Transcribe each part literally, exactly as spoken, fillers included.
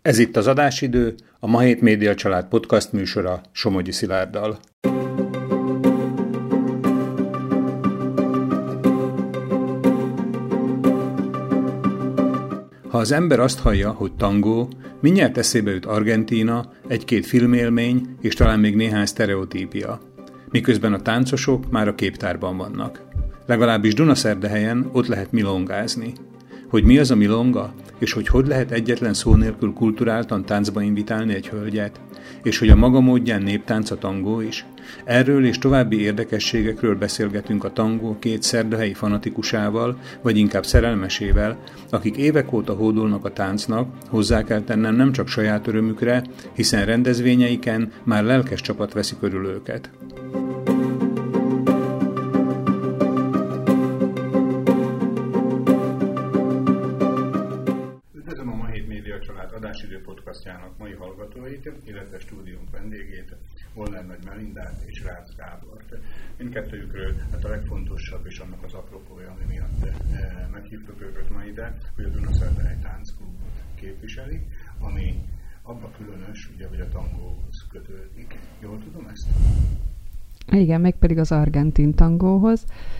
Ez itt az Adásidő, a Ma hét Média Család podcast műsora Somogyi Szilárddal. Ha az ember azt hallja, hogy tangó, mindjárt eszébe jut Argentína, egy-két filmélmény és talán még néhány sztereotípia. Miközben a táncosok már a képtárban vannak. Legalábbis Dunaszerdahelyen ott lehet milongázni. Hogy mi az a milonga, és hogy hogy lehet egyetlen szó nélkül kulturáltan táncba invitálni egy hölgyet, és hogy a maga módján néptánc a tangó is. Erről és további érdekességekről beszélgetünk a tangó két szerdahelyi fanatikusával, vagy inkább szerelmesével, akik évek óta hódolnak a táncnak, hozzá kell tennem nem csak saját örömükre, hiszen rendezvényeiken már lelkes csapat veszi körül őket. Adásidő podcastjának mai hallgatóit, illetve stúdiónk vendégét, Molnár Nagy Melindát és Rácz Gábort. Mindkettőjükről hát a legfontosabb és annak az apropója, ami miatt eh, meghívtuk őket ma ide, hogy a Dunaszerdahely Táncklubot képviseli, ami abban különös, ugye, hogy a tangóhoz kötődik. Jól tudom ezt? Igen, meg pedig az argentin tangóhoz.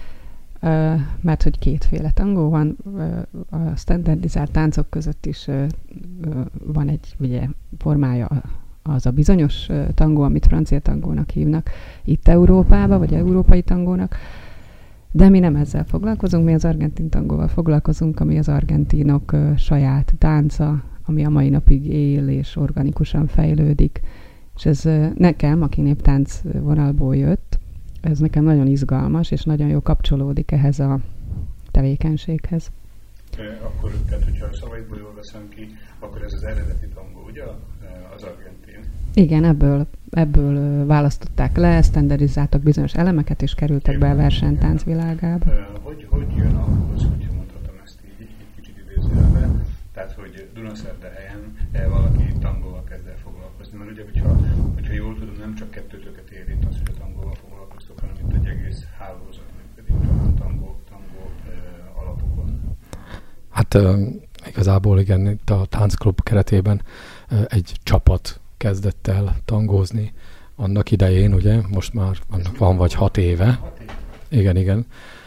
Uh, mert hogy kétféle tangó van, uh, a standardizált táncok között is uh, uh, van egy ugye, formája az a bizonyos uh, tangó, amit francia tangónak hívnak itt Európában, vagy európai tangónak, de mi nem ezzel foglalkozunk, mi az argentin tangóval foglalkozunk, ami az argentinok uh, saját tánca, ami a mai napig él és organikusan fejlődik, és ez uh, nekem, aki néptánc vonalból jött, ez nekem nagyon izgalmas, és nagyon jó kapcsolódik ehhez a tevékenységhez. Akkor, tehát, hogyha a szavaidból jól veszem ki, akkor ez az eredeti tangó, ugye, az argentin? Igen, ebből, ebből választották le, standardizáltak bizonyos elemeket, és kerültek be a versenytánc világába. Hogy, hogy jön ahhoz, hogyha mondhatom ezt így, egy kicsit idézőjelben, tehát, hogy Dunaszerdahelyen valaki tangóval kezd el foglalkozni, mert ugye, hogyha, hogyha jól tudom, nem csak kettőtöket érint az, hogy a tangóval foglalkoztok, hanem itt egy egész hálózat működik a tangó, tangó uh, alapokon. Hát uh, igazából igen, itt a táncklub keretében uh, egy csapat kezdett el tangózni annak idején, ugye, most már annak van vagy hat éve. Hat éve. Igen, igen.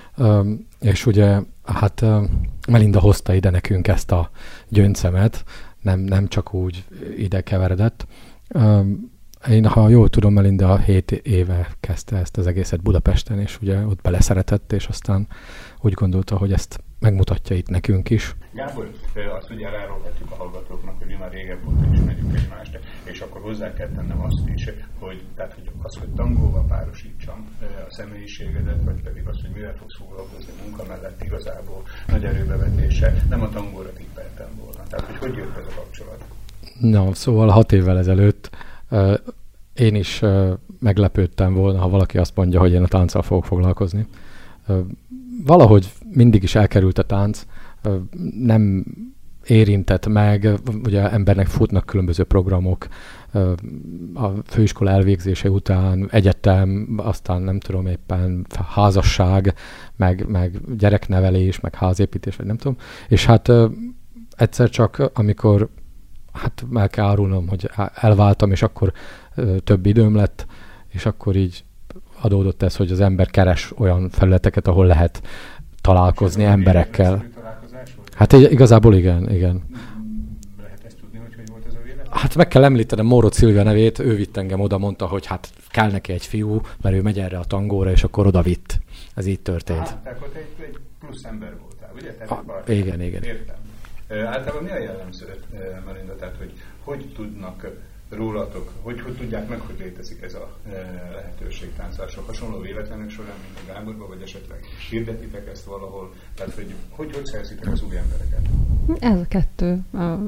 Um, és ugye, hát uh, Melinda hozta ide nekünk ezt a gyöngyszemet, nem, nem csak úgy ide keveredett. Um, Én, ha jól tudom, Melinda hét éve kezdte ezt az egészet Budapesten, és ugye ott beleszeretett, és aztán úgy gondolta, hogy ezt megmutatja itt nekünk is. Gábor, azt ugye elárulhatjuk a hallgatóknak, hogy mi már régebb óta ismerjük egymást, és akkor hozzá kell tennem azt is, hogy, tehát, hogy az, hogy tangóval párosítsam a személyiségedet, vagy pedig az, hogy mivel fogsz foglalkozni munka mellett igazából nagy erőbevetése, nem a tangóra tippeltem volna. Tehát, hogy hogy jött ez a kapcsolat? Na, szóval hat évvel ezelőtt Uh, én is uh, meglepődtem volna, ha valaki azt mondja, hogy én a tánccal fogok foglalkozni. Uh, valahogy mindig is elkerült a tánc, uh, nem érintett meg, ugye embernek futnak különböző programok, uh, a főiskola elvégzése után egyetem, aztán nem tudom éppen házasság, meg, meg gyereknevelés, meg házépítés, vagy nem tudom. És hát uh, egyszer csak, amikor hát el kell árulnom, hogy elváltam, és akkor ö, több időm lett, és akkor így adódott ez, hogy az ember keres olyan felületeket, ahol lehet találkozni és emberekkel. Hát igazából igen, igen. Lehet ezt tudni, hogy hogy volt ez a vélet? Hát meg kell említenem Mórocz Szilvia nevét, ő vitt engem oda, mondta, hogy hát kell neki egy fiú, mert ő megy erre a tangóra, és akkor oda vitt. Ez így történt. Ah, tehát ott egy, egy plusz ember voltál, ugye? Ah, igen, igen. Értem. Általában mi a jellemző, Melinda, tehát hogy hogy tudnak rólatok, hogy, hogy tudják meg, hogy létezik ez a lehetőség táncások? Hasonló véletlenek során, mint a Gáborban, vagy esetleg hirdetitek ezt valahol? Tehát, hogy hogy, hogy szerzitek az új embereket? Ez a kettő.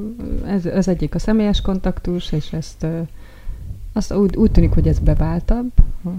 Ez, ez egyik a személyes kontaktus, és ezt azt úgy, úgy tűnik, hogy ez beváltabb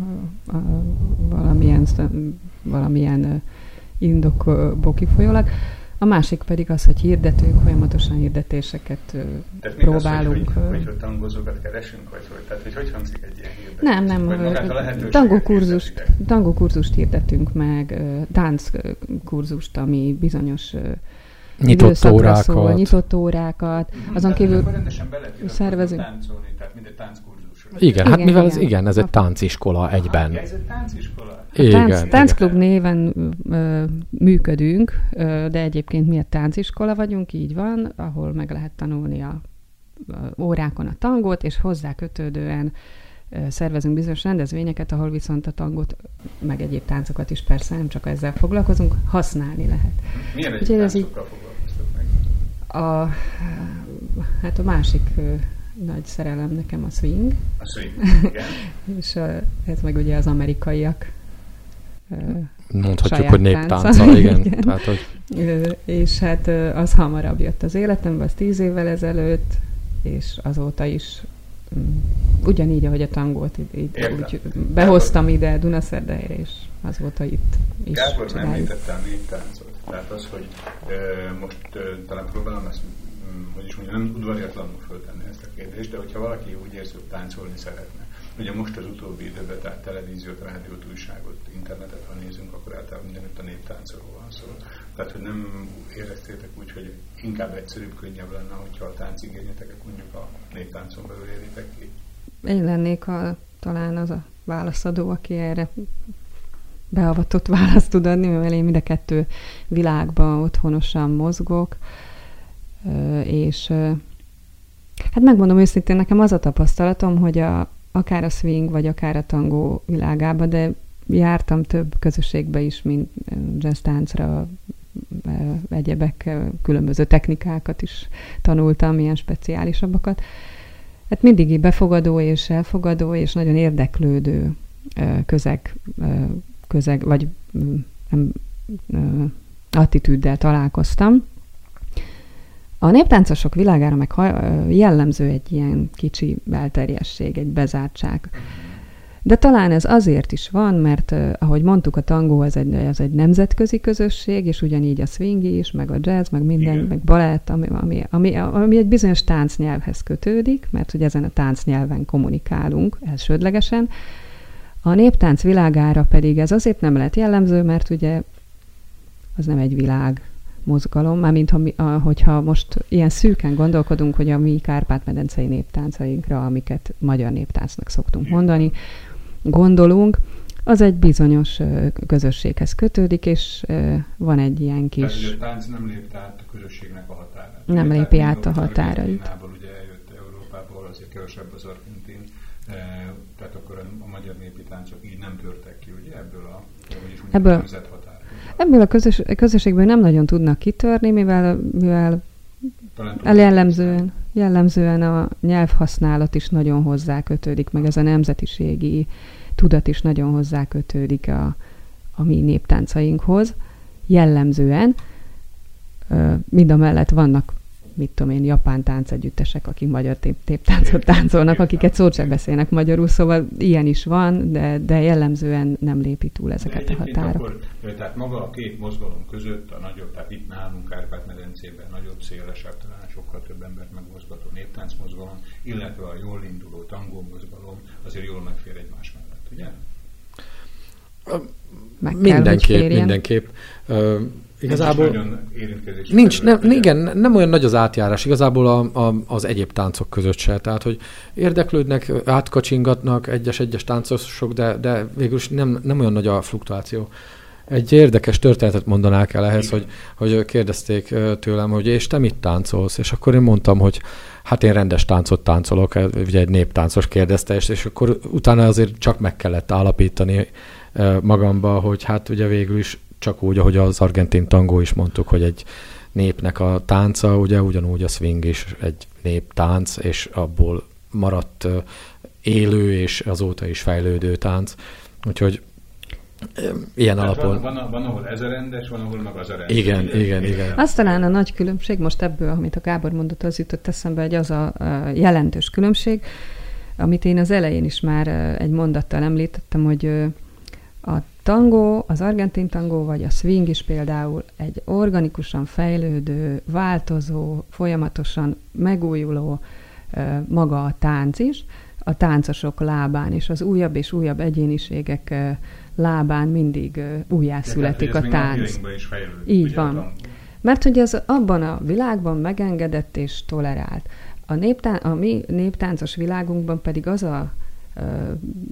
valamilyen, valamilyen indokból kifolyólag. A másik pedig az, hogy hirdetünk, folyamatosan hirdetéseket tehát próbálunk. Az, hogy, hogy, hogy tangózókat keresünk, vagy hogy, tehát, hogy hogy hangzik egy ilyen hirdetés? Nem, nem. Tangókurzust, tangókurzust hirdetünk meg, tánckurzust, ami bizonyos nyitott órákat. Szól, nyitott órákat. Mm-hmm. Azon kívül... Rendesen bele szervezünk. Táncolni, tehát minden tánckurzus. Igen, igen, hát mivel igen. ez, igen, ez egy tánciskola egyben. Ah, ez egy tánciskola? Igen, Tánc, igen. táncklub néven ö, működünk, ö, de egyébként mi a tánciskola vagyunk, így van, ahol meg lehet tanulni a, a órákon a tangót, és hozzá kötődően ö, szervezünk bizonyos rendezvényeket, ahol viszont a tangót, meg egyéb táncokat is persze, nem csak ezzel foglalkozunk, használni lehet. Milyen egy táncokkal foglalkoztok meg? A, hát a másik ö, nagy szerelem nekem a swing. A swing, igen. És uh, ez meg ugye az amerikaiak uh, mondhatjuk, hogy néptánca, igen. igen. Tehát, hogy... Uh, és hát uh, az hamarabb jött az életembe, az tíz évvel ezelőtt, és azóta is um, ugyanígy, ahogy a tangót itt, itt úgy behoztam ide Dunaszerdehelyre, és azóta itt is Gábor csináljuk. nem említette a néptáncot. Tehát az, hogy uh, most uh, talán próbálom ezt, hogy is mondjam, nem udvariatlanul föltenni ezt a kérdést, de hogyha valaki úgy érzi, hogy táncolni szeretne. Ugye most az utóbbi időben, tehát televíziót, rádiót, újságot, internetet, ha nézünk, akkor általában mindenütt a néptáncoló van szó. Tehát, hogy nem éreztétek úgy, hogy inkább egyszerűbb, könnyebb lenne, hogyha a táncigényeteket mondjuk a néptáncon belül éritek ki? Én lennék a, talán az a válaszadó, aki erre beavatott választ tud adni, mivel én mind a kettő világban otthonosan mozgok, és hát megmondom őszintén, nekem az a tapasztalatom, hogy a, akár a swing, vagy akár a tangó világában, de jártam több közösségbe is, mint jazz táncra, egyebek, különböző technikákat is tanultam, ilyen speciálisabbakat. Hát mindig így befogadó és elfogadó, és nagyon érdeklődő közeg, közeg vagy nem, attitűddel találkoztam. A néptáncosok világára meg jellemző egy ilyen kicsi belterjesség, egy bezártság. De talán ez azért is van, mert ahogy mondtuk, a tangó az egy, az egy nemzetközi közösség, és ugyanígy a swing is, meg a jazz, meg minden, igen, meg balett, ami, ami, ami, ami egy bizonyos táncnyelvhez kötődik, mert hogy ezen a táncnyelven kommunikálunk elsődlegesen. A néptánc világára pedig ez azért nem lehet jellemző, mert ugye az nem egy világ mozgalom, mármint ha mi, a, hogyha most ilyen szűken gondolkodunk, hogy a mi kárpát-medencei néptáncainkra, amiket magyar néptáncnak szoktunk mondani, gondolunk, az egy bizonyos uh, közösséghez kötődik, és uh, van egy ilyen kis... Tehát, a tánc nem lépte át a közösségnek a határát. Nem lépi át a határait. Argentínából ugye eljött Európából, azért kevesebb az argentin, tehát akkor a magyar népi táncok így nem törtek ki, ugye ebből a, ebből, a nemzethatárból. Ebből a közös, közösségből nem nagyon tudnak kitörni, mivel, mivel jellemzően, jellemzően a nyelvhasználat is nagyon hozzá kötődik, meg ez a nemzetiségi tudat is nagyon hozzá kötődik a, a mi néptáncainkhoz. Jellemzően mind a mellett vannak, mit tudom én, japán táncegyüttesek, akik magyar néptáncot táncolnak, akiket szót sem beszélnek magyarul, szóval ilyen is van, de, de jellemzően nem lépi túl ezeket a határokat. Tehát maga a két mozgalom között a nagyobb, tehát itt nálunk Kárpát-medencében nagyobb, szélesebb, talán sokkal több embert megmozgató néptáncmozgalom, illetve a jól induló tangó mozgalom azért jól megfér egymás mellett, ugye? Meg mindenképp, kell, mindenképp. Uh, Igazából nincs, nincs nem, igen, nem olyan nagy az átjárás, igazából a, a, az egyéb táncok között se. Tehát, hogy érdeklődnek, átkacsingatnak egyes-egyes táncosok, de, de végül nem, nem olyan nagy a fluktuáció. Egy érdekes történetet mondanák el ehhez, hogy, hogy kérdezték tőlem, hogy és te mit táncolsz? És akkor én mondtam, hogy hát én rendes táncot táncolok, ugye egy néptáncos kérdezte, és, és akkor utána azért csak meg kellett állapítani magamba, hogy hát ugye végül is csak úgy, ahogy az argentin tangó is mondtuk, hogy egy népnek a tánca, ugye ugyanúgy a swing is egy néptánc, és abból maradt élő és azóta is fejlődő tánc. Úgyhogy ilyen tehát alapon... Van, van, van, ahol ez a rendes, van, ahol meg az a rendes. Igen, igen, igen, igen. Az talán a nagy különbség, most ebből, amit a Gábor mondott, az jutott eszembe, hogy az a jelentős különbség, amit én az elején is már egy mondattal említettem, hogy a tangó, az argentin tangó, vagy a swing is például egy organikusan fejlődő, változó, folyamatosan megújuló maga a tánc is, a táncosok lábán, és az újabb és újabb egyéniségek lábán mindig újjászületik a tánc. Így van. Mert hogy ez abban a világban megengedett és tolerált. A, néptán- a mi néptáncos világunkban pedig az a ö,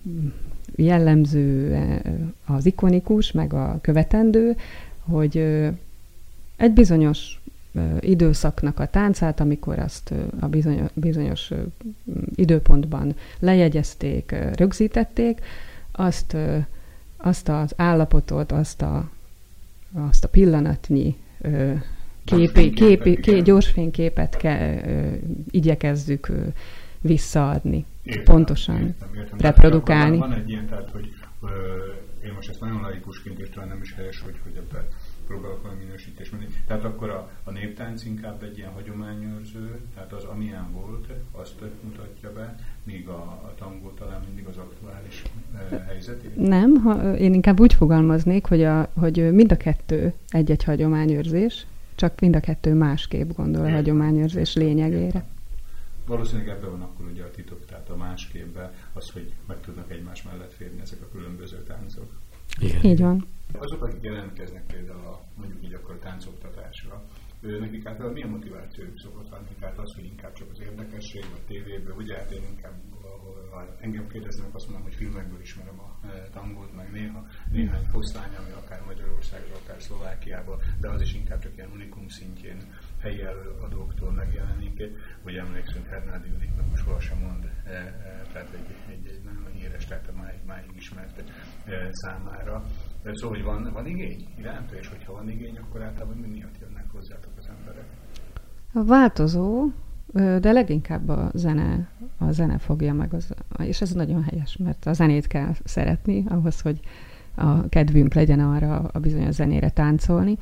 jellemző, az ikonikus, meg a követendő, hogy ö, egy bizonyos ö, időszaknak a táncát, amikor azt ö, a bizonyos, bizonyos ö, időpontban lejegyezték, ö, rögzítették, azt, ö, azt az állapotot, azt a, azt a pillanatnyi ö, képi, képi, ké, gyors fényképet ke, ö, igyekezzük ö, visszaadni, értem, pontosan értem, értem. reprodukálni. Van, van egy ilyen, tehát, hogy ö, én most ezt nagyon laikusként és talán nem is helyes, hogy, hogy ebben próbálok valami minősítést mondani. Tehát akkor a, a néptánc inkább egy ilyen hagyományőrző, tehát az amilyen volt, azt mutatja be, míg a, a tangó talán mindig az aktuális e, helyzetét? Nem, ha, én inkább úgy fogalmaznék, hogy, a, hogy mind a kettő egy-egy hagyományőrzés, csak mind a kettő másképp gondol a hagyományőrzés lényegére. Valószínűleg ebben van akkor ugye a titok, tehát a másképben az, hogy meg tudnak egymás mellett férni ezek a különböző táncok. Igen. Így van. Azok, akik jelentkeznek például a, mondjuk így akkor a táncoktatásra, ő, nekik általában milyen motivációjuk szokott lenni? Tehát az, hogy inkább csak az érdekesség, vagy tévéből, ugye hát én inkább, ha engem kérdeznek, azt mondom, hogy filmekből ismerem a tangót, meg néha néhány foszlány, ami akár Magyarországról, akár Szlovákiában, de az is inkább csak ilyen unikum szintjén helyi előadóktól megjelenik, hogy emlékszünk Hernádi Juditnak most sohasem mond, tehát egy, egy, egy nagyon híres, tehát a máig, máig ismert számára. Szóval, hogy van, van igény iránta, és hogyha van igény, akkor általában mi miatt jönnek hozzátok az emberek? A változó, de leginkább a zene, a zene fogja meg, az, és ez nagyon helyes, mert a zenét kell szeretni, ahhoz, hogy a kedvünk legyen arra a bizonyos zenére táncolni.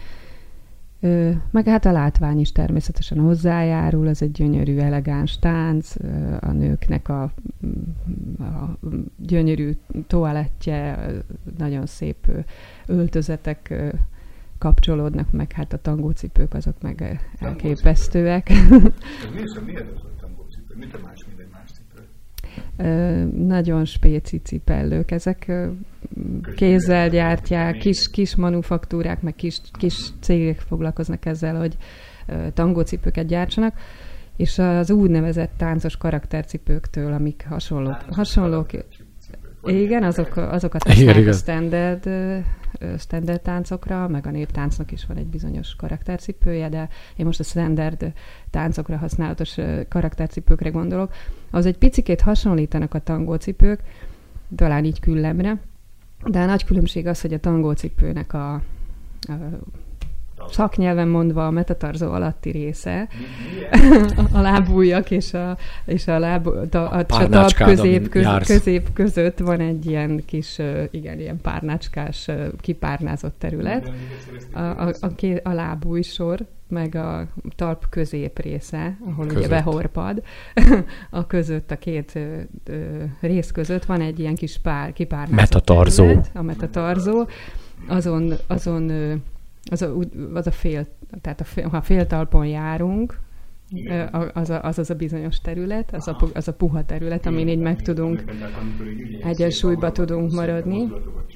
Meg hát a látvány is természetesen hozzájárul, ez egy gyönyörű, elegáns tánc, a nőknek a, a gyönyörű toalettje, nagyon szép öltözetek kapcsolódnak, meg, hát a tangócipők azok meg elképesztőek. Mi ez a tangócipő? Mit a más, mint egy más cipő? Nagyon spéci cipellők, ezek kézzel gyártják, kis, kis manufaktúrák, meg kis, kis cégek foglalkoznak ezzel, hogy tangócipőket gyártsanak, és az úgynevezett táncos karaktercipőktől, amik hasonlók, hasonlók igen, azok, azokat használják a standard, standard táncokra, meg a néptáncnak is van egy bizonyos karaktercipője, de én most a standard táncokra használatos karaktercipőkre gondolok. Az egy picikét hasonlítanak a tangócipők, talán így küllemre, de a nagy különbség az, hogy a tangócipőnek a, a szaknyelven mondva a metatarzó alatti része, a lábujjak és a, és a, láb, a, a, a talp közép, köz, közép között van egy ilyen kis, igen, ilyen párnácskás, kipárnázott terület. A, a, a, a lábújsor, meg a talp közép része, ahol között. Ugye behorpad, a között, a két ö, ö, rész között van egy ilyen kis pár, kipárnázott metatarzó. terület, a metatarzó, azon, azon ö, Az a, az a fél, tehát a fél, ha féltalpon járunk, az, a, az az a bizonyos terület, az a, az a puha terület, amin így meg tudunk, egyensúlyba tudunk maradni.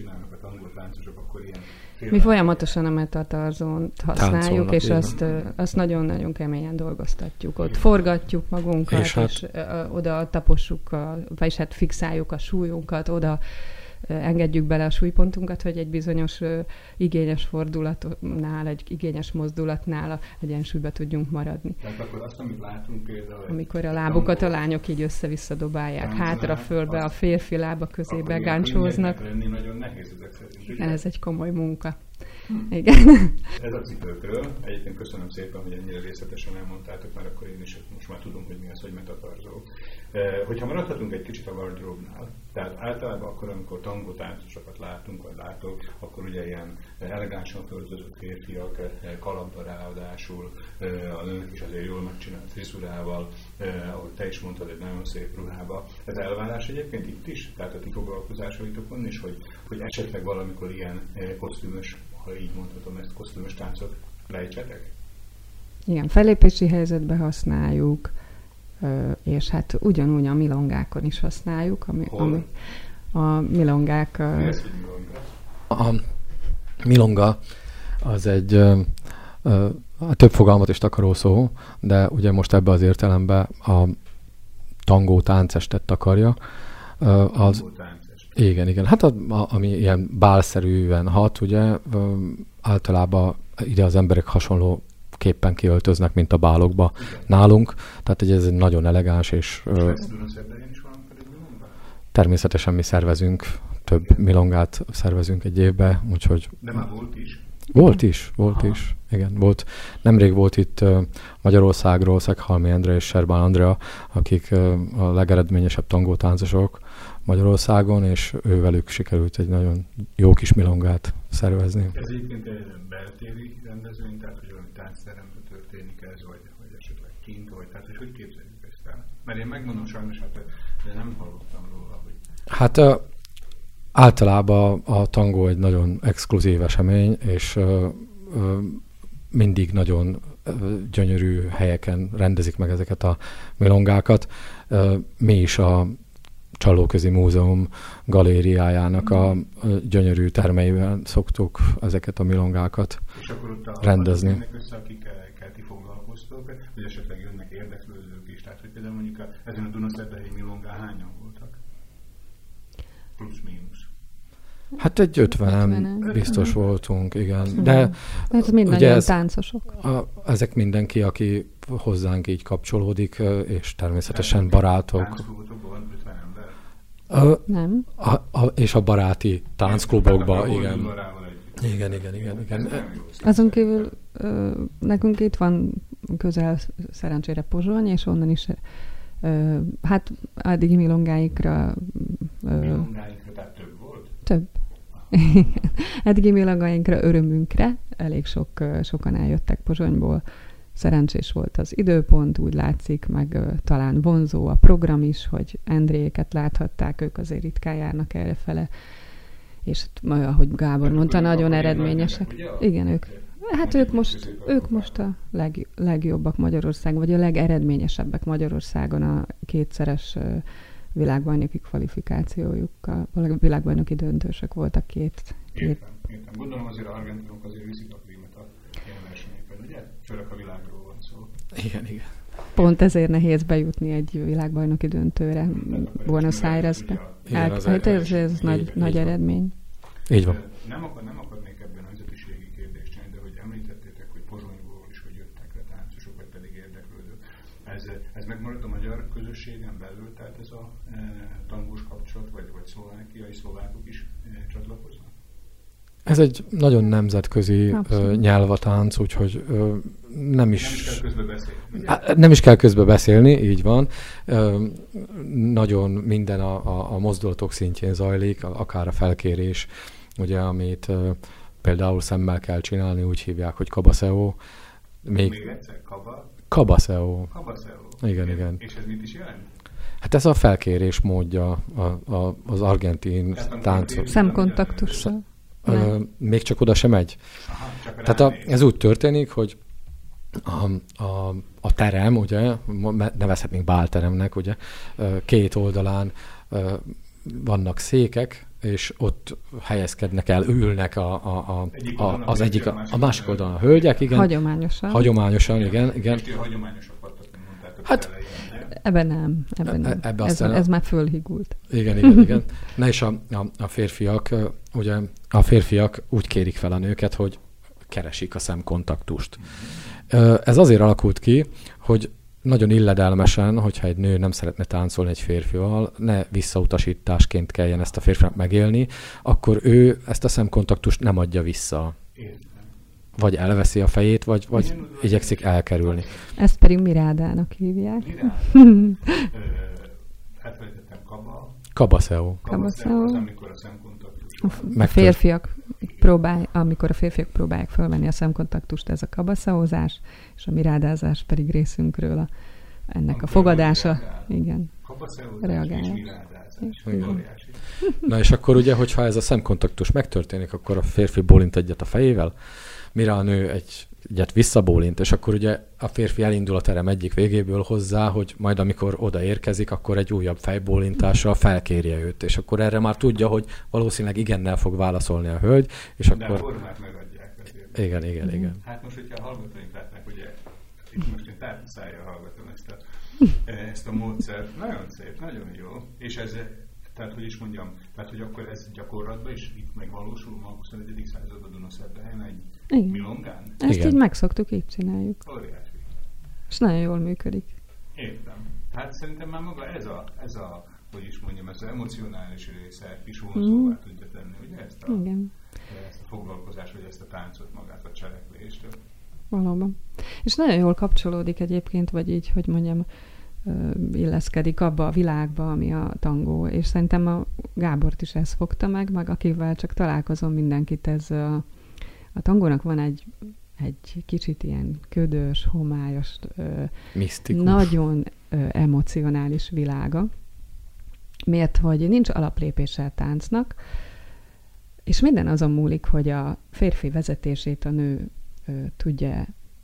Mi folyamatosan a metatarzót használjuk, és azt, azt nagyon-nagyon keményen dolgoztatjuk. Ott forgatjuk magunkat, és, hát... és oda tapossuk, a, vagyis hát fixáljuk a súlyunkat, oda engedjük bele a súlypontunkat, hogy egy bizonyos uh, igényes fordulatnál, egy igényes mozdulatnál a egyensúlyba tudjunk maradni. Tehát akkor azt, amit látunk például... Amikor a lábukat a lányok így össze-vissza dobálják, hátra-fölbe, a férfi lába közébe gáncsóznak. Nagyon nehéz ezek szerint. Ez egy komoly munka. Hm. Igen. Ez a cipőkről. Egyébként köszönöm szépen, hogy ennyire részletesen elmondtátok, mert akkor én is most már tudom, hogy mi az, hogy metatarzó. Hogyha maradhatunk egy kicsit a wardrobe-nál, tehát általában akkor, amikor tangó táncosokat látunk, vagy látok, akkor ugye ilyen elegánsan föltözött férfiak, kalapba ráadásul, a nők is azért jól megcsinált frizurával, ahogy te is mondtad, egy nagyon szép ruhába. Ez elvárás egyébként itt is? Tehát a ti foglalkozásaitokon is, hogy, hogy esetleg valamikor ilyen kosztümös, ha így mondhatom ezt, kosztümös táncot lejtsetek? Igen, fellépési helyzetben használjuk, és hát ugyanúgy a milongákon is használjuk. Ami, ami a milongák... Mi ez, hogy milonga? A milonga az egy A több fogalmat is takaró szó, de ugye most ebbe az értelemben a tangó táncestet takarja. Az, igen, igen. Hát a, a, ami ilyen bálszerűen hat, ugye általában ide az emberek hasonló képpen kiöltöznek, mint a bálokba nálunk. Tehát ez egy nagyon elegáns és... Természetesen mi szervezünk, több milongát szervezünk egy évbe, úgyhogy... De már volt is? Volt is, volt Aha. is, igen, volt. Nemrég volt itt uh, Magyarországról Szeghalmi Endre és Serbán Andrea, akik uh, a legeredményesebb tangótáncosok Magyarországon, és ővelük sikerült egy nagyon jó kis milongát szervezni. Ez egyébként egy beltéri rendezvény, tehát hogy valami táncteremben történik ez, vagy, vagy esetleg kint, vagy tehát hogy hogy képzeljük ezt el? Mert én megmondom sajnos, hát de nem hallottam róla, hogy... Hát uh, általában a tangó egy nagyon exkluzív esemény, és uh, uh, mindig nagyon uh, gyönyörű helyeken rendezik meg ezeket a milongákat. Uh, mi is a Csallóközi Múzeum galériájának a uh, gyönyörű termeiben szoktuk ezeket a milongákat és akkor ott a rendezni. És össze, akikkel ti foglalkoztok, vagy esetleg jönnek érdeklődők is, tehát hogy például mondjuk a, ezen a Dunaszerdahelyi milongán hányan voltak? Plusz-mínusz. Hát egy ötvenen biztos voltunk, igen. De ez mindannyian táncosok. A, ezek mindenki, aki hozzánk így kapcsolódik, és természetesen barátok. Táncklubokban ötven ember? A, Nem. A, a, és a baráti táncklubokban, igen. Igen, igen, igen, igen. Azon kívül ö, nekünk itt van közel szerencsére Pozsony, és onnan is ö, hát addigi milongáikra... Ö, milongáikra, tehát több volt? Több. Eddigi milongainkra, örömünkre elég sok, sokan eljöttek Pozsonyból. Szerencsés volt az időpont, úgy látszik, meg uh, talán vonzó a program is, hogy Endréket láthatták, ők azért ritkán járnak errefele. És uh, ahogy Gábor mondta, nagyon eredményesek. Igen, ők. Hát ők most, ők most a leg, legjobbak Magyarországon, vagy a legeredményesebbek Magyarországon a kétszeres uh, világbajnoki kvalifikációjukkal, a világbajnoki döntősök voltak két. Értem, értem. Gondolom azért az argentinok azért viszik a prímet a ilyen versenyekben, ugye? Főleg a világról van szó. Igen, igen. Pont ezért nehéz bejutni egy világbajnoki döntőre Buenos Airesbe. Hát ez, ez nagy, így, nagy így eredmény. Így van. Nem, akar, nem akarnék ebben a nemzetiségi kérdést csinálni, de hogy említettétek, hogy Pozsonyból is, hogy jöttek a táncosok, vagy pedig érdeklődők. Ez, ez megmaradt a magyar közösségen belül, tehát ez a e, tangós kapcsolat, vagy, vagy szlovákiai szlovákok is e, csatlakoznak? Ez egy nagyon nemzetközi uh, nyelv a tánc, úgyhogy uh, nem is... Nem is kell közbe beszélni. Ugye? Nem is kell közbe beszélni, így van. Uh, nagyon minden a, a, a mozdulatok szintjén zajlik, akár a felkérés, ugye, amit uh, például szemmel kell csinálni, úgy hívják, hogy kabaszeo. Még, Még egyszer, kaba? Kabaszeo. Kabaszeo. Igen, igen. És ez mit is jelent? Hát ez a felkérés módja a, a, az argentin táncok. Szemkontaktussal. Uh, még csak oda sem megy. Aha, Tehát a, ez úgy történik, hogy a, a, a terem, ugye, nevezhetnénk bálteremnek, ugye, két oldalán vannak székek, és ott helyezkednek el, ülnek a, a, a, egyik a, az egyik, a, a másik oldalon a hölgyek, igen. Hagyományosan. Hagyományosan, igen. igen. Hát, ebben nem. Ebben nem. Ebbe ez, ez már fölhigult. Igen, igen, igen. Na és a, a, a férfiak, ugye a férfiak úgy kérik fel a nőket, hogy keresik a szemkontaktust. Ez azért alakult ki, hogy nagyon illedelmesen, hogyha egy nő nem szeretne táncolni egy férfival, ne visszautasításként kelljen ezt a férfinak megélni, akkor ő ezt a szemkontaktust nem adja vissza. Vagy elveszi a fejét, vagy, vagy igyekszik elkerülni. Ezt pedig Mirádának hívják. Elfelejtettem, kaba. Kabaszeo. Kabaszeo. Az, amikor a szemkontaktus. A férfiak próbálj, amikor a férfiak próbálják fölvenni a szemkontaktust, ez a kabaszeózás, és a mirádázás pedig részünkről a, ennek amikor a fogadása. A igen. Reagálás. Na és akkor ugye, hogyha ez a szemkontaktus megtörténik, akkor a férfi bólint egyet a fejével, mire a nő egy, egyet visszabólint, és akkor ugye a férfi elindul a terem egyik végéből hozzá, hogy majd amikor oda érkezik, akkor egy újabb fejbólintással felkérje őt, és akkor erre már tudja, hogy valószínűleg igennel fog válaszolni a hölgy, és de akkor... a formát megadják. Igen, igen, igen. Hát most, hogyha a hallgatóink látnak, ugye itt most én tárgyszájjal hallgatom ezt a, ezt a módszert. Nagyon szép, nagyon jó. És ez, tehát hogy is mondjam, tehát hogy akkor ez gyakorlatban is itt megvalósul ma a huszonegyedik században Dunaszerdahelyen egy igen. milongán? Ezt igen. így megszoktuk, így csináljuk. Óriási. És nagyon jól működik. Értem. Hát szerintem már maga ez a, ez a hogy is mondjam, ez az emocionális része is vonzóvá mm. tudja tenni, ugye ezt a, igen. ezt a foglalkozást, vagy ezt a táncot, magát a cselekvést. Valóban. És nagyon jól kapcsolódik egyébként, vagy így, hogy mondjam, illeszkedik abba a világba, ami a tangó. És szerintem a Gábort is ez fogta meg, meg akivel csak találkozom mindenkit, ez a, a tangónak van egy, egy kicsit ilyen ködös, homályos, misztikus, nagyon emocionális világa. Miért, hogy nincs alaplépéssel táncnak, és minden azon múlik, hogy a férfi vezetését a nő ö, tudja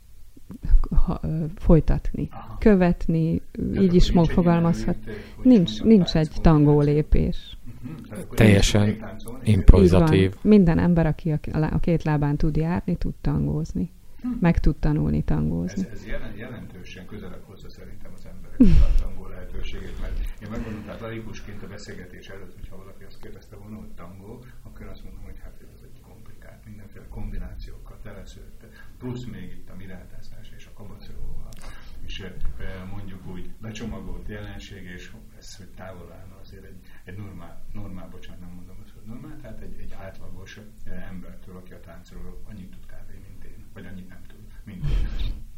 ha, ö, folytatni, aha. követni, de így is fogalmazhat. Nincs, nincs egy tangó lépés. Uh-huh. Teljesen improvizatív. Minden ember, aki a, a két lábán tud járni, tud tangózni. Hm. Meg tud tanulni tangózni. Ez, ez jelen, jelentősen közelebb hozza szerintem az emberek a tangó lehetőségét, mert én megmondom, tehát laikusként a beszélgetés előtt, hogyha valaki azt kérdezte volna, hogy tangó, akkor azt mondom, hogy hát ez egy komplikált, mindenféle kombinációkkal teleszőtt, plusz még itt a miráltázás és a kabacolóval, és mondjuk úgy becsomagolt jelenség, és ez, hogy távol állna azért egy, egy normál, normál, bocsánat, nem mondom azt, hogy normál, tehát egy, egy átlagos embertől, aki a táncról annyit tud kb. Mint én, vagy annyit nem tud, mint én.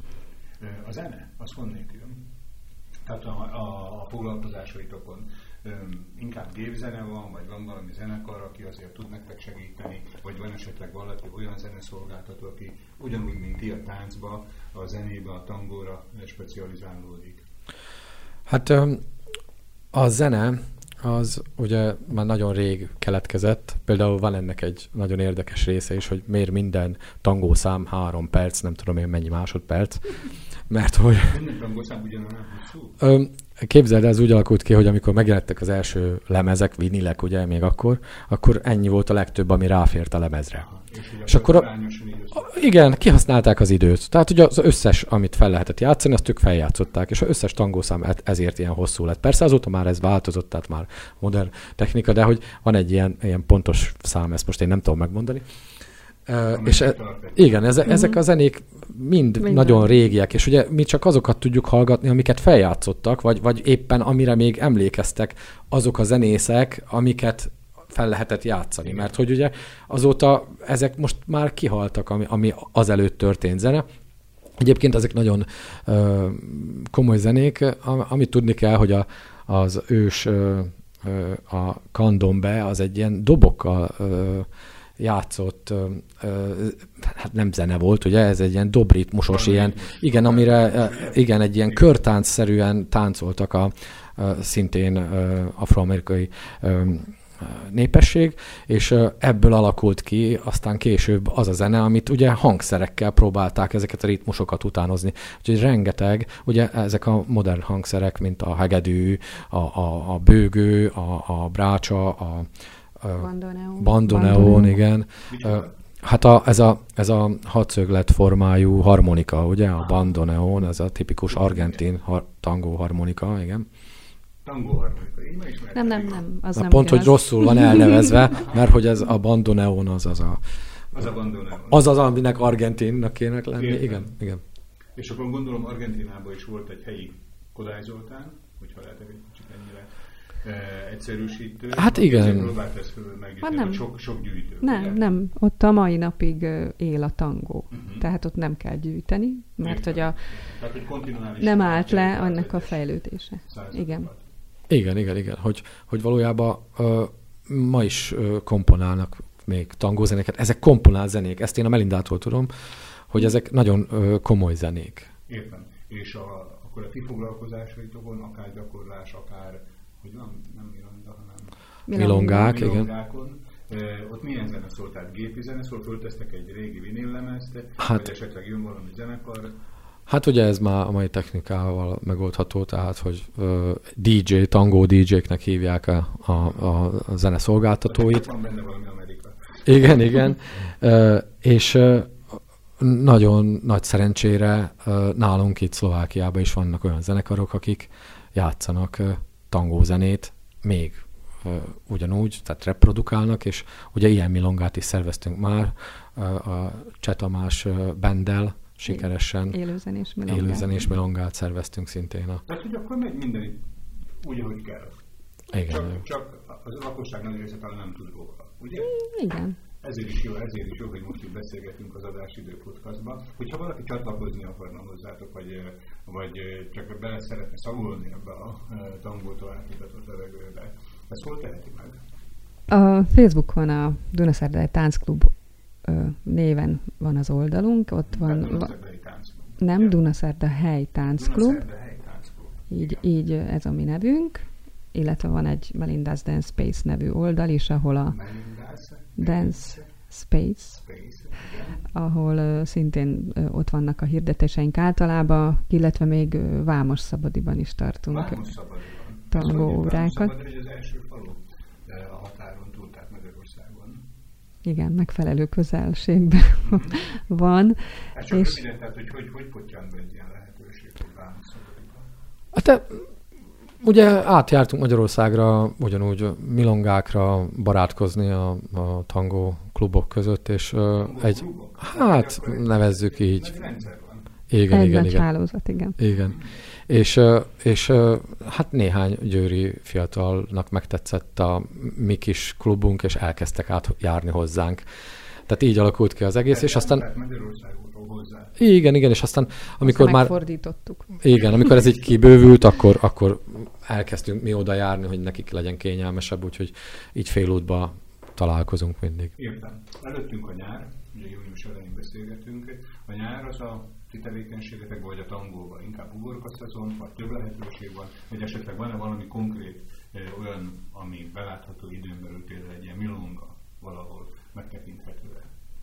A zene, az honnét jön? Tehát a, a, a foglalkozásaitokon öm, inkább gépzene van, vagy van valami zenekar, aki azért tud nektek segíteni, vagy van esetleg valaki olyan zeneszolgáltató, aki ugyanúgy, mint ti a táncba, a zenébe, a tangóra specializálódik? Hát a zene az ugye már nagyon rég keletkezett. Például van ennek egy nagyon érdekes része is, hogy miért minden tangószám három perc, nem tudom én mennyi másodperc. Mert hogy... Minden tangószám ugyanolyan hosszú? Képzeld, ez úgy alakult ki, hogy amikor megjelentek az első lemezek, vinilek, ugye még akkor, akkor ennyi volt a legtöbb, ami ráfért a lemezre. Aha, és, és akkor a... igen, kihasználták az időt. Tehát ugye az összes, amit fel lehetett játszani, azt ők feljátszották, és az összes tangószám ezért ilyen hosszú lett. Persze azóta már ez változott, tehát már modern technika, de hogy van egy ilyen, ilyen pontos szám, ezt most én nem tudom megmondani. Uh, és e, igen, ez, uh-huh. ezek a zenék mind Minden. nagyon régiek, és ugye mi csak azokat tudjuk hallgatni, amiket feljátszottak, vagy, vagy éppen amire még emlékeztek azok a zenészek, amiket fel lehetett játszani. Mert hogy ugye azóta ezek most már kihaltak, ami, ami azelőtt történt zene. Egyébként ezek nagyon uh, komoly zenék, amit tudni kell, hogy a, az ős uh, uh, a kandombe az egy ilyen dobokkal uh, játszott, ö, ö, hát nem zene volt, ugye, ez egy ilyen dobritmusos, ilyen, igen, amire, igen, egy ilyen körtáncszerűen táncoltak a, a szintén ö, afroamerikai ö, népesség, és ö, ebből alakult ki aztán később az a zene, amit ugye hangszerekkel próbálták ezeket a ritmusokat utánozni. Úgyhogy rengeteg, ugye ezek a modern hangszerek, mint a hegedű, a, a, a bőgő, a, a brácsa, a Bandoneón. Bandoneón, igen. Hát a, ez, a, ez a hatszöglet formájú harmonika, ugye? A bandoneón, ez a tipikus argentin har, tangó harmonika, igen. Tangó harmonika, így megismertem. Nem, nem, nem. Az Na nem pont, ugyanaz. hogy rosszul van elnevezve, mert hogy ez a bandoneón az az a... Az a bandoneón. Az az, aminek argentinnak kéne lenni. Értem. Igen, igen. És akkor gondolom Argentínában is volt egy helyi Kodály Zoltán, hogyha lehet egy kicsit ennyire egyszerűsítő. Hát igen. Próbált ezt megítélni, hát sok, sok gyűjtő. Nem, ugye? nem. Ott a mai napig él a tangó. Uh-huh. Tehát ott nem kell gyűjteni, mert Értem. hogy a Tehát, hogy kontinuális nem állt le annak a fejlődése. Igen. Igen, igen, igen. Hogy, hogy valójában uh, ma is uh, komponálnak még tangózenéket. Ezek komponált zenék. Ezt én a Melindától tudom, hogy ezek nagyon uh, komoly zenék. Értem. És a, akkor a ti foglalkozásaitokon, akár gyakorlás, akár hogy van, nem Miranda, hanem milongák, milongákon. Igen. E, ott milyen zene szólt? Tehát gépi zene szólt, föltesztek egy régi vinillemezt, hát, vagy esetleg jön valami zenekar? Hát ugye ez már a mai technikával megoldható, tehát hogy uh, dé dzsé, tangó dé dzséknek hívják a, a, a, a zeneszolgáltatóit. Van benne valami Amerika. Igen, igen. uh, és uh, nagyon nagy szerencsére nálunk itt Szlovákiában is vannak olyan zenekarok, akik játszanak tangózenét még ugyanúgy, tehát reprodukálnak, és ugye ilyen milongát is szerveztünk már a Cseh Tamás banddel, sikeresen élőzenés milongát. élőzenés milongát szerveztünk szintén. A... Tehát, hogy akkor megy minden úgy, ahogy kell. Igen. Csak, csak az lakosság nagy része talán nem tud róla, ugye? Igen. Ezért is jó, ezért is jó, hogy most itt beszélgetünk az Adásidő podcastban. Hogyha valaki csatlakozni akarna hozzátok, vagy, vagy csak bele szeretne szagolni ebbe a tangótól átmutatott levegőbe, ezt hol teheti meg? A Facebookon a Dunaszerdai Táncklub néven van az oldalunk. Ott van, Dunaszerdai Táncklub. Nem, ja. Dunaszerdahely Táncklub. Dunaszerdahely Táncklub. Így, így ez a mi nevünk. Illetve van egy Melinda's Dance Space nevű oldal is, ahol a Melinda's Dance Space, Space ahol uh, szintén uh, ott vannak a hirdetéseink általában, illetve még uh, Vámos Szabadiban is tartunk tangóórákat. Ez az első falu a határon túl, tehát Magyarországon. Igen, megfelelő közelségben van. Hát csak és röviden, tehát hogy hogy, hogy potyan be egy ilyen lehetőség, hogy Vámos Szabadiban? Hát ugye átjártunk Magyarországra, ugyanúgy milongákra barátkozni a, a tangó klubok között, és uh, egy, klubok? hát nevezzük így. Igen, egy igen, nagy igen. hálózat, igen. Igen. És, és hát néhány győri fiatalnak megtetszett a mi kis klubunk, és elkezdtek átjárni hozzánk. Tehát így alakult ki az egész, és aztán... Igen, igen, és aztán amikor aztán már... megfordítottuk. Igen, amikor ez így kibővült, akkor, akkor elkezdtünk mi oda járni, hogy nekik legyen kényelmesebb, úgyhogy így félútba találkozunk mindig. Értem. Előttünk a nyár, ugye június elején beszélgetünk. A nyár az a ti tevékenységetek, vagy a tangóban inkább ugorkaszezon, vagy több lehetőség van, vagy esetleg van-e valami konkrét eh, olyan, ami belátható időn belül például egy ilyen milonga valahol megtekinthető-e?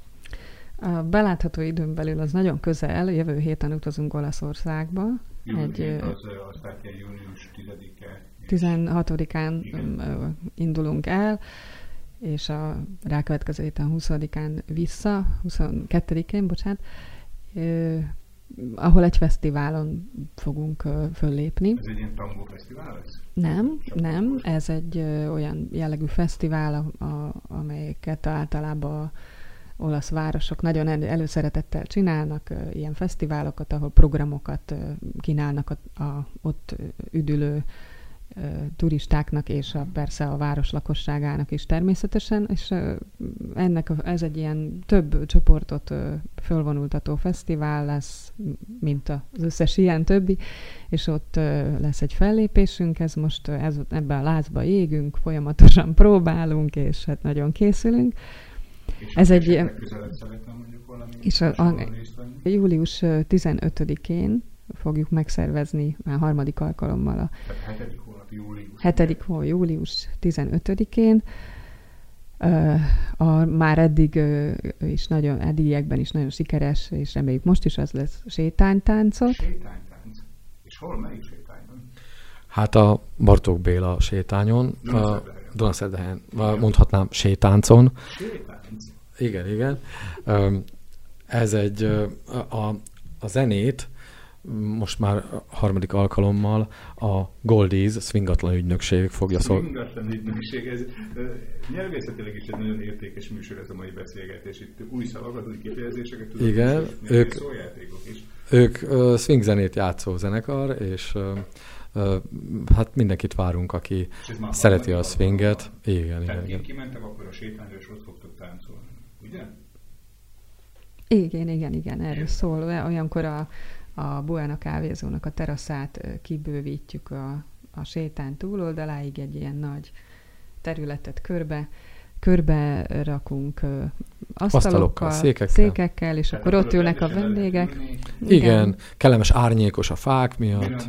A belátható időn belül az nagyon közel, jövő héten utazunk Olaszországba. Jövő egy, hét az, az tehát ilyen június tizedike. tizenhatodikán igen. Indulunk el, és a rákövetkező héten huszadikán vissza, huszonkettedikén, bocsánat, eh, ahol egy fesztiválon fogunk uh, föllépni. Ez egy ilyen tangó fesztivál lesz? Nem, nem, ez egy uh, olyan jellegű fesztivál, a, a, amelyeket általában olasz városok nagyon előszeretettel csinálnak, uh, ilyen fesztiválokat, ahol programokat uh, kínálnak a, a ott üdülő uh, turistáknak, és a, persze a város lakosságának is természetesen, és uh, ennek a, ez egy ilyen több csoportot uh, fölvonultató fesztivál lesz, mint az összes ilyen többi, és ott uh, lesz egy fellépésünk, ez most uh, ez, ebben a lázba égünk, folyamatosan próbálunk, és hát nagyon készülünk. És ez egy ilyen... És a, a, a július tizenötödikén fogjuk megszervezni már harmadik alkalommal a hetedik hónap július. hetedik hónap július tizenötödikén. Uh, a, már eddig uh, is nagyon, eddigiekben is nagyon sikeres, és reméljük most is az lesz sétánytáncot. Sétánytánc. És hol, melyik sétányban? Hát a Bartók Béla sétányon, Dunaszerdahelyen, mondhatnám sétáncon. Sétánc? Igen, igen. Ez egy, a, a zenét most már harmadik alkalommal a Goldies Swingatlan ügynökség fogja szólni. Swingatlan ügynökség, ez nyelvészetileg is egy nagyon értékes műsor ez a mai beszélgetés. Itt új szavakat, új kifejezéseket tudunk. Igen, ők, is. ők uh, swing zenét játszó zenekar, és uh, uh, hát mindenkit várunk, aki szereti a swinget. Igen, Tehát igen. kimentek akkor a sétányra, és ott fogtok táncolni, ugye? Igen, igen, igen, erről szól. Olyankor a a Buena kávézónak a teraszát kibővítjük a, a sétány túloldaláig, egy ilyen nagy területet körbe, körbe rakunk asztalokkal, asztalokkal székekkel. székekkel, és akkor ott ülnek a vendégek. Igen, Igen, kellemes árnyékos a fák miatt.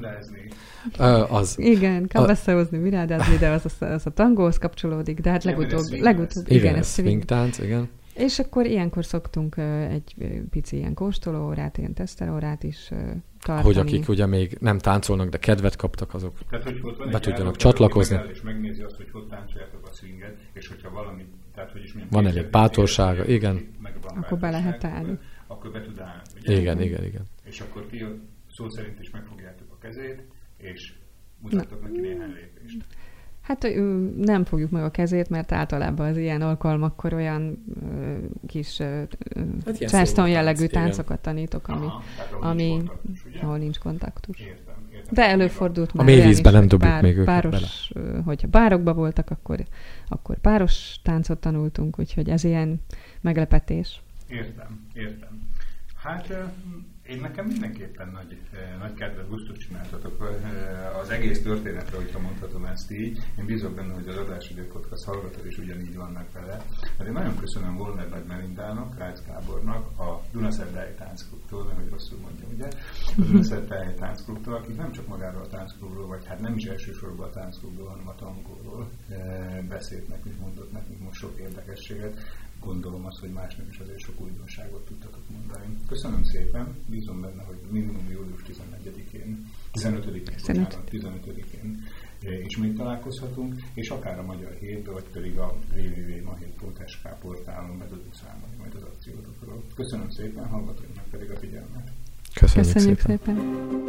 Az, igen, kell beszélhozni, mirádázni, de az a, az a tangóhoz kapcsolódik, de hát legutóbb, legutóbb igen, igen, ez swingtánc, igen. És akkor ilyenkor szoktunk uh, egy pici ilyen kóstolóórát, ilyen tesztelórát is uh, tartani. Hogy akik ugye még nem táncolnak, de kedvet kaptak, azok tehát, hogy be tudjanak csatlakozni. És megnézi azt, hogy hogy táncoljátok a swinget, és hogyha valami, tehát hogy is mondjam, van elég bátorsága, igen. Akkor be lehet állni. akkor be tud állni. Ugye? Igen, igen, igen. És akkor ti szó szerint is megfogjátok a kezét, és mutattok neki néhány lépést. Hát nem fogjuk meg a kezét, mert általában az ilyen alkalmakkor olyan ö, kis hát Charleston jellegű táncokat tanítok, ami, Aha, ami nincs kontaktus, ahol nincs kontaktus. Értem, értem. De előfordult már a mély vízben nem dobjuk pár, még őket páros, bele. Hogyha párokba voltak, akkor, akkor páros táncot tanultunk, úgyhogy ez ilyen meglepetés. Értem, értem. Hát én nekem mindenképpen nagy, nagy kedvet, gusztus csináltatok az egész történetre, hogyha mondhatom ezt így. Én bízok benne, hogy az Adásidő Podcast hallgatók is ugyanígy vannak vele. Hát én nagyon köszönöm Volner Nagy Melindának, Rácz Gábornak, a Dunaszerdályi Táncklubtól, nem hogy rosszul mondjam, ugye? A Dunaszerdályi Táncklubtól, akik nem csak magáról a táncklubról, vagy hát nem is elsősorban a táncklubról, hanem a tangóról beszélt nekünk, mondott nekünk most sok érdekességet. Gondolom azt, hogy másnak is azért sok újdonságot tudtatok mondani. Köszönöm szépen, bízom benne, hogy minimum július tizennegyedikén, tizenötödikén, bocsánat, tizenötödikén ismét találkozhatunk, és akár a Magyar Hétbe, vagy pedig a double-u double-u double-u pont mahét pont es ká portálon be tudunk számolni majd az akciótokról. Köszönöm szépen, hallgatóinknak pedig a figyelmet. Köszönjük, Köszönjük szépen. szépen.